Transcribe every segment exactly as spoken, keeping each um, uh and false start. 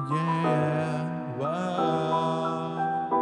Yeah, wow.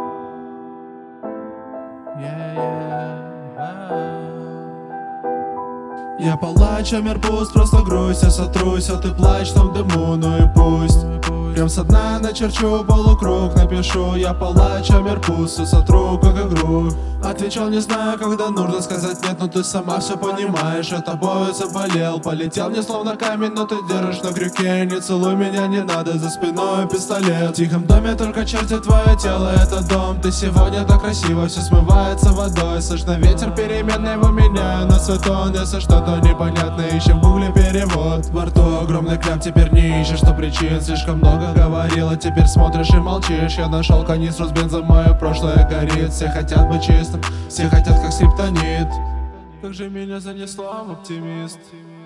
Yeah, yeah, wow. Я палач, а мир пуст, просто грусть. Я сотрусь, а ты плачь, там дыму, ну и пусть. Прям со дна начерчу полукруг, напишу. Я палач, а мир пуст, и сотру, как игру. Отвечал, не знаю, когда нужно сказать нет, но ты сама все понимаешь. Я тобой заболел, полетел мне словно камень, но ты держишь на крюке. Не целуй меня, не надо, за спиной пистолет. В тихом доме только чертит твое тело, это дом. Ты сегодня так красиво, все смывается водой. Слышно ветер переменный, его меняю на свой тон. Если что-то непонятно, ищем в гугле перевод. Во рту огромный кляп, теперь не ищешь, что причин. Слишком много говорила, теперь смотришь и молчишь. Я нашел канистру с бензом, мое прошлое горит. Все хотят быть чистым, все хотят как скриптонит. Как же меня занесло в оптимист.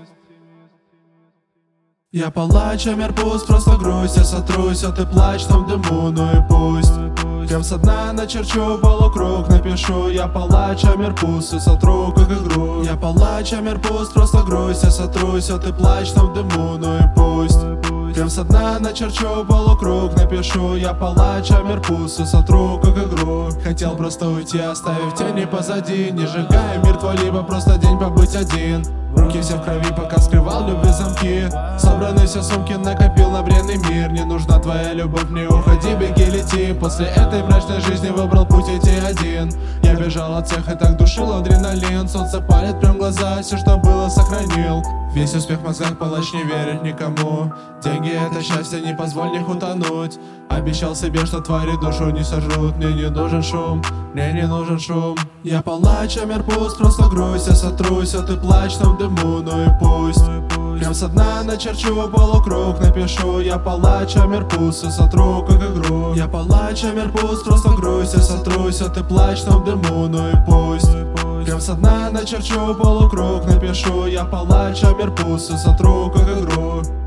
Я палач, а мир пуст, просто грусть. Я сотрусь, а ты плачь, там дыму, ну и пусть. Прям со дна начерчу полукруг, напишу. Я палач, а мир пуст, и сотру, как игру. Я палач, а мир пуст, просто грусть. Я сотрусь, а ты плачь, там дыму, ну и пусть. Прям со дна начерчу полукруг, напишу. Я палач, а мир пуст, и сотру, как игру. Хотел просто уйти, оставив тени позади. Не сжигая мир твой, либо просто день побыть один. Руки все в крови, пока скрывал любви замки. Собраны все сумки, накопил на бренный мир. Не нужна твоя любовь, не уходи, беги, лети. После этой мрачной жизни выбрал путь идти один. Я бежал от всех и так душил адреналин. Солнце палит прям в глаза, все что было сохранил. Весь успех в мозгах, палач не верит никому. Деньги это счастье, не позволь них утонуть. Обещал себе, что твари душу не сожрут. Мне не нужен шум, мне не нужен шум. Я палач, а мир пуст, просто грусть. Я сотрусь, а ты плачь, там дыму, ну и пусть. Прям со дна начерчу полукруг, напишу. Я палач, а мир пуст, и сотру, как игру. Я палач, а мир пуст, просто грусть. Я сотрусь, а ты плачь, там дыму, ну и пусть. Прям со дна начерчу полукруг, напишу. Я палач, а мир пуст, и сотру, как игру.